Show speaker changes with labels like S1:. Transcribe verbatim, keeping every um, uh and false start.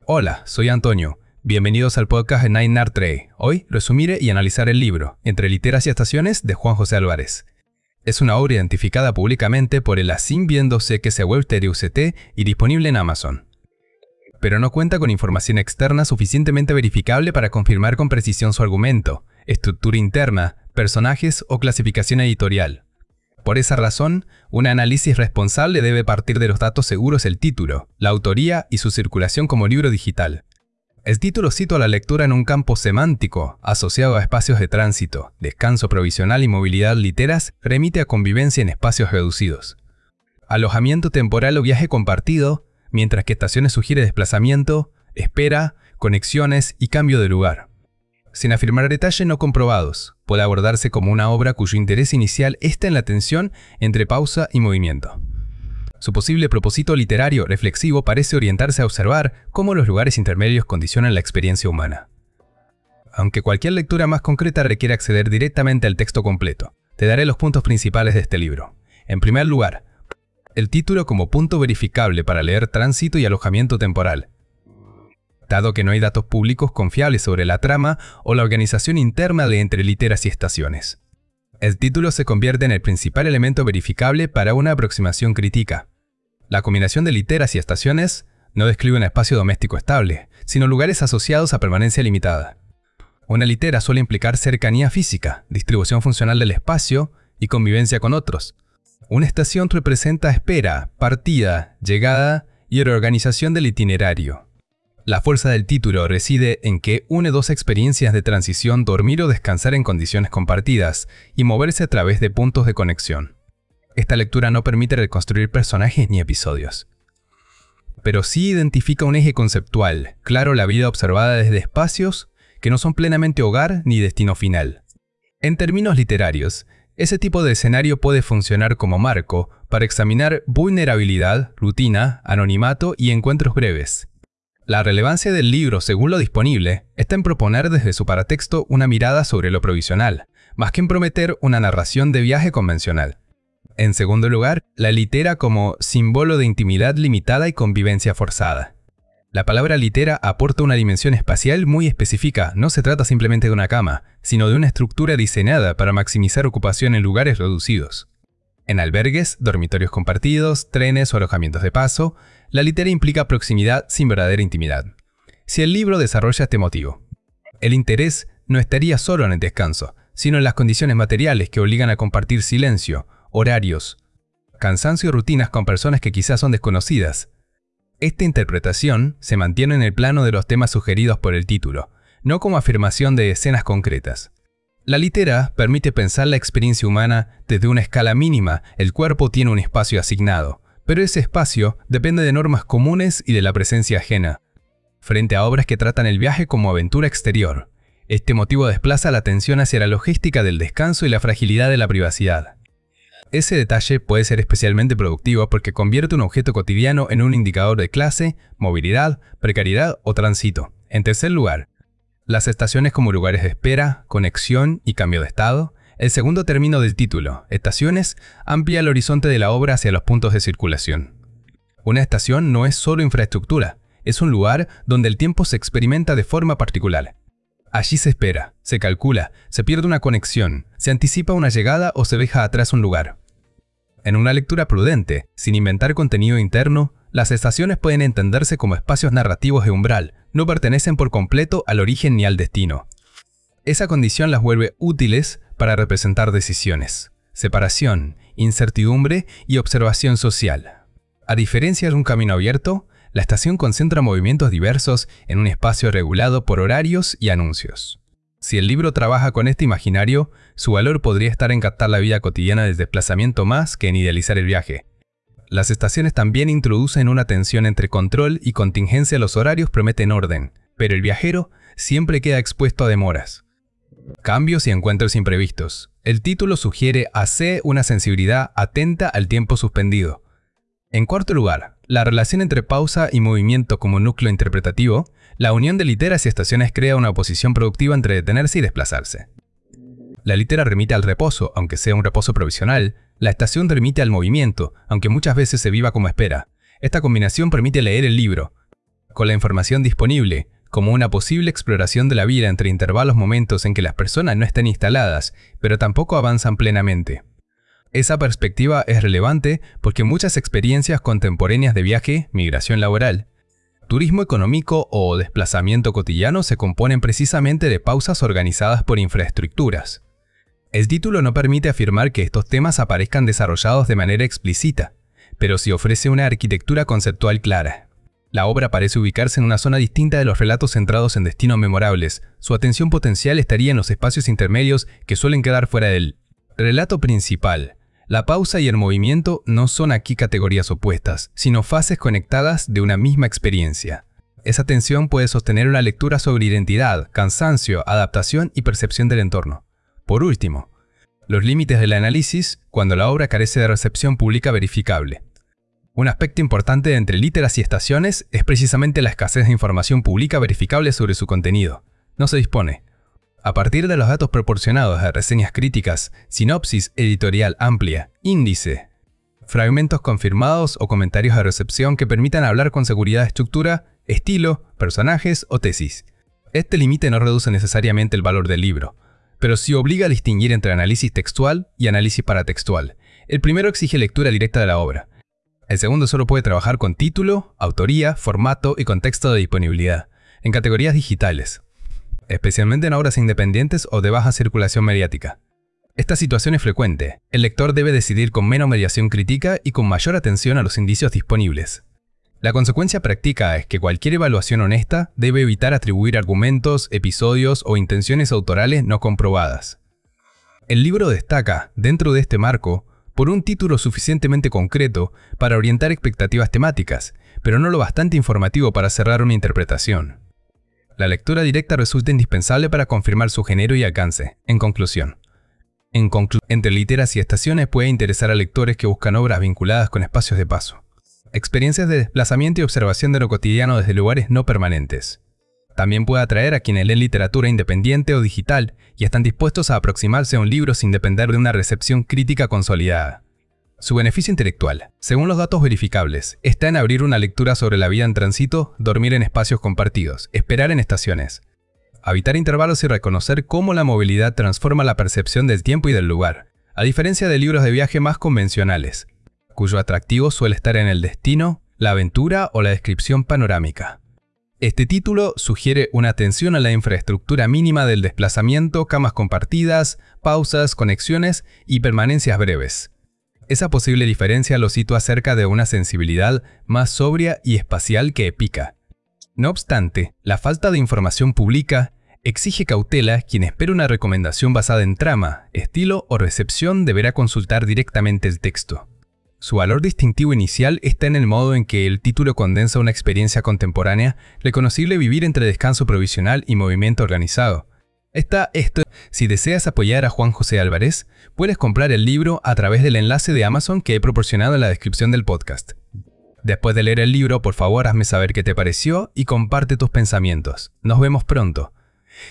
S1: Hola, soy Antonio. Bienvenidos al podcast de Nine Art Trade. Hoy resumiré y analizar el libro Entre literas y estaciones de Juan José Álvarez. Es una obra identificada públicamente por el ASIM viéndose que se web T U C T y disponible en Amazon. Pero no cuenta con información externa suficientemente verificable para confirmar con precisión su argumento, estructura interna, personajes o clasificación editorial. Por esa razón, un análisis responsable debe partir de los datos seguros del título, la autoría y su circulación como libro digital. El título cita la lectura en un campo semántico, asociado a espacios de tránsito, descanso provisional y movilidad literas, remite a convivencia en espacios reducidos. Alojamiento temporal o viaje compartido, mientras que estaciones sugiere desplazamiento, espera, conexiones y cambio de lugar. Sin afirmar detalles no comprobados, puede abordarse como una obra cuyo interés inicial está en la tensión entre pausa y movimiento. Su posible propósito literario reflexivo parece orientarse a observar cómo los lugares intermedios condicionan la experiencia humana. Aunque cualquier lectura más concreta requiere acceder directamente al texto completo, te daré los puntos principales de este libro. En primer lugar, el título como punto verificable para leer tránsito y alojamiento temporal. Dado que no hay datos públicos confiables sobre la trama o la organización interna de entre literas y estaciones. El título se convierte en el principal elemento verificable para una aproximación crítica. La combinación de literas y estaciones no describe un espacio doméstico estable, sino lugares asociados a permanencia limitada. Una litera suele implicar cercanía física, distribución funcional del espacio y convivencia con otros. Una estación representa espera, partida, llegada y reorganización del itinerario. La fuerza del título reside en que une dos experiencias de transición: dormir o descansar en condiciones compartidas y moverse a través de puntos de conexión. Esta lectura no permite reconstruir personajes ni episodios, pero sí identifica un eje conceptual, claro, la vida observada desde espacios que no son plenamente hogar ni destino final. En términos literarios, ese tipo de escenario puede funcionar como marco para examinar vulnerabilidad, rutina, anonimato y encuentros breves. La relevancia del libro, según lo disponible, está en proponer desde su paratexto una mirada sobre lo provisional, más que en prometer una narración de viaje convencional. En segundo lugar, la litera como símbolo de intimidad limitada y convivencia forzada. La palabra litera aporta una dimensión espacial muy específica. No se trata simplemente de una cama, sino de una estructura diseñada para maximizar ocupación en lugares reducidos. En albergues, dormitorios compartidos, trenes o alojamientos de paso, la litera implica proximidad sin verdadera intimidad. Si el libro desarrolla este motivo, el interés no estaría solo en el descanso, sino en las condiciones materiales que obligan a compartir silencio, horarios, cansancio y rutinas con personas que quizás son desconocidas. Esta interpretación se mantiene en el plano de los temas sugeridos por el título, no como afirmación de escenas concretas. La litera permite pensar la experiencia humana desde una escala mínima. El cuerpo tiene un espacio asignado, pero ese espacio depende de normas comunes y de la presencia ajena. Frente a obras que tratan el viaje como aventura exterior, este motivo desplaza la atención hacia la logística del descanso y la fragilidad de la privacidad. Ese detalle puede ser especialmente productivo porque convierte un objeto cotidiano en un indicador de clase, movilidad, precariedad o tránsito. En tercer lugar, las estaciones como lugares de espera, conexión y cambio de estado. El segundo término del título, estaciones, amplía el horizonte de la obra hacia los puntos de circulación. Una estación no es solo infraestructura, es un lugar donde el tiempo se experimenta de forma particular. Allí se espera, se calcula, se pierde una conexión, se anticipa una llegada o se deja atrás un lugar. En una lectura prudente, sin inventar contenido interno, las estaciones pueden entenderse como espacios narrativos de umbral, no pertenecen por completo al origen ni al destino. Esa condición las vuelve útiles para representar decisiones, separación, incertidumbre y observación social. A diferencia de un camino abierto, la estación concentra movimientos diversos en un espacio regulado por horarios y anuncios. Si el libro trabaja con este imaginario, su valor podría estar en captar la vida cotidiana del desplazamiento más que en idealizar el viaje. Las estaciones también introducen una tensión entre control y contingencia. Los horarios prometen orden, pero el viajero siempre queda expuesto a demoras, cambios y encuentros imprevistos. El título sugiere hacer una sensibilidad atenta al tiempo suspendido. En cuarto lugar, la relación entre pausa y movimiento como núcleo interpretativo. La unión de literas y estaciones crea una oposición productiva entre detenerse y desplazarse. La litera remite al reposo, aunque sea un reposo provisional. La estación remite al movimiento, aunque muchas veces se viva como espera. Esta combinación permite leer el libro con la información disponible, como una posible exploración de la vida entre intervalos momentos en que las personas no están instaladas, pero tampoco avanzan plenamente. Esa perspectiva es relevante porque muchas experiencias contemporáneas de viaje, migración laboral, turismo económico o desplazamiento cotidiano se componen precisamente de pausas organizadas por infraestructuras. El título no permite afirmar que estos temas aparezcan desarrollados de manera explícita, pero sí ofrece una arquitectura conceptual clara. La obra parece ubicarse en una zona distinta de los relatos centrados en destinos memorables. Su atención potencial estaría en los espacios intermedios que suelen quedar fuera del relato principal. La pausa y el movimiento no son aquí categorías opuestas, sino fases conectadas de una misma experiencia. Esa tensión puede sostener una lectura sobre identidad, cansancio, adaptación y percepción del entorno. Por último, los límites del análisis cuando la obra carece de recepción pública verificable. Un aspecto importante de Entre Literas y Estaciones es precisamente la escasez de información pública verificable sobre su contenido. No se dispone. A partir de los datos proporcionados de reseñas críticas, sinopsis editorial amplia, índice, fragmentos confirmados o comentarios de recepción que permitan hablar con seguridad de estructura, estilo, personajes o tesis. Este límite no reduce necesariamente el valor del libro, pero sí obliga a distinguir entre análisis textual y análisis paratextual. El primero exige lectura directa de la obra. El segundo solo puede trabajar con título, autoría, formato y contexto de disponibilidad, en categorías digitales, especialmente en obras independientes o de baja circulación mediática. Esta situación es frecuente. El lector debe decidir con menos mediación crítica y con mayor atención a los indicios disponibles. La consecuencia práctica es que cualquier evaluación honesta debe evitar atribuir argumentos, episodios o intenciones autorales no comprobadas. El libro destaca, dentro de este marco, por un título suficientemente concreto para orientar expectativas temáticas, pero no lo bastante informativo para cerrar una interpretación. La lectura directa resulta indispensable para confirmar su género y alcance. En conclusión, en conclu Entre Literas y Estaciones puede interesar a lectores que buscan obras vinculadas con espacios de paso, experiencias de desplazamiento y observación de lo cotidiano desde lugares no permanentes. También puede atraer a quienes leen literatura independiente o digital y están dispuestos a aproximarse a un libro sin depender de una recepción crítica consolidada. Su beneficio intelectual, según los datos verificables, está en abrir una lectura sobre la vida en tránsito, dormir en espacios compartidos, esperar en estaciones, habitar intervalos y reconocer cómo la movilidad transforma la percepción del tiempo y del lugar, a diferencia de libros de viaje más convencionales, cuyo atractivo suele estar en el destino, la aventura o la descripción panorámica. Este título sugiere una atención a la infraestructura mínima del desplazamiento, camas compartidas, pausas, conexiones y permanencias breves. Esa posible diferencia lo sitúa cerca de una sensibilidad más sobria y espacial que épica. No obstante, la falta de información pública exige cautela. Quien espera una recomendación basada en trama, estilo o recepción deberá consultar directamente el texto. Su valor distintivo inicial está en el modo en que el título condensa una experiencia contemporánea reconocible: vivir entre descanso provisional y movimiento organizado. Está esto. Si deseas apoyar a Juan José Álvarez, puedes comprar el libro a través del enlace de Amazon que he proporcionado en la descripción del podcast. Después de leer el libro, por favor hazme saber qué te pareció y comparte tus pensamientos. Nos vemos pronto.